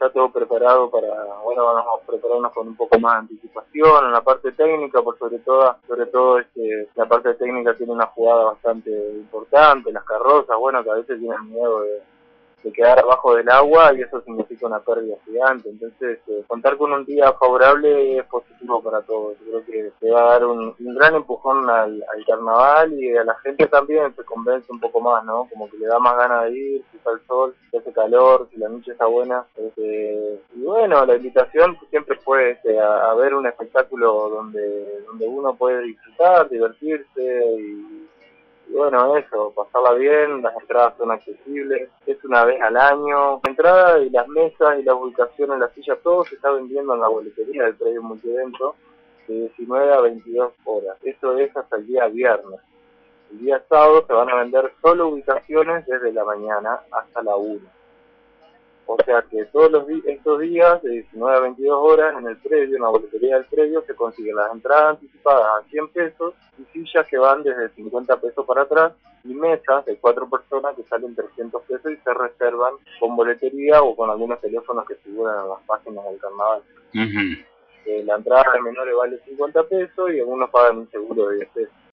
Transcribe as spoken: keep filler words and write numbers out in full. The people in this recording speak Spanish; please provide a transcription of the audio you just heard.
está todo preparado para, bueno, vamos a prepararnos con un poco más de anticipación en la parte técnica, por sobre todo, sobre todo este, la parte técnica tiene una jugada bastante importante, las carrozas, bueno, que a veces tienen miedo de, de quedar abajo del agua y eso significa una pérdida gigante. Entonces, eh, contar con un día favorable es positivo para todos. Yo creo que te va a dar un, un gran empujón al, al carnaval y a la gente también se convence un poco más, ¿no? Como que le da más ganas de ir, si está el sol, si hace calor, si la noche está buena. Este, y bueno, la invitación siempre fue este, a, a ver un espectáculo donde, donde uno puede disfrutar, divertirse y Y bueno, eso, pasarla bien, las entradas son accesibles, es una vez al año. La entrada y las mesas y la ubicación en la silla, todo se está vendiendo en la boletería del predio multievento de diecinueve a veintidós horas. Eso es hasta el día viernes. El día sábado se van a vender solo ubicaciones desde la mañana hasta la una. O sea que todos los di estos días de diecinueve a veintidós horas en el predio, en la boletería del predio, se consiguen las entradas anticipadas a cien pesos y sillas que van desde cincuenta pesos para atrás y mesas de cuatro personas que salen trescientos pesos y se reservan con boletería o con algunos teléfonos que figuran en las páginas del carnaval. Uh-huh. Eh, la entrada de menores vale cincuenta pesos y algunos pagan un seguro de diez pesos.